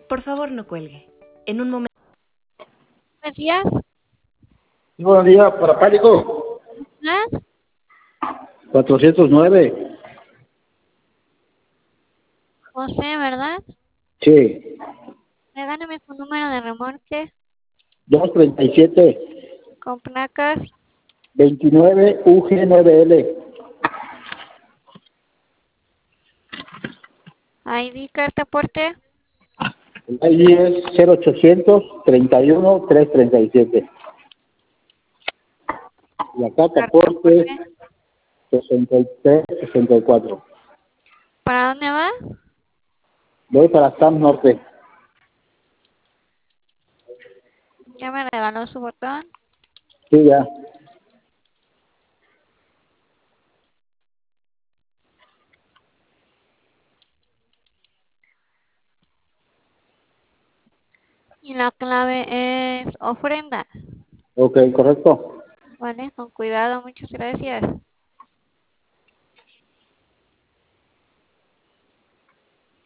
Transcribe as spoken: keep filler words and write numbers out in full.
Por favor, no cuelgue. En un momento. Buenos días. Sí, buenos días, para Pánico. ¿Más? cuatrocientos nueve. José, ¿verdad? Sí. Regálame su número de remolque doscientos treinta y siete. con placas veintinueve U G nueve L. I D, carta aporte. El I D es cero ochocientos treinta y uno trescientos treinta y siete. La carta Carta porte aporte. sesenta y tres sesenta y cuatro. ¿Para dónde va? Voy para Sam Norte. Ya me regaló su botón. Sí, ya. Y la clave es ofrenda. Ok, correcto. Vale, con cuidado, muchas gracias.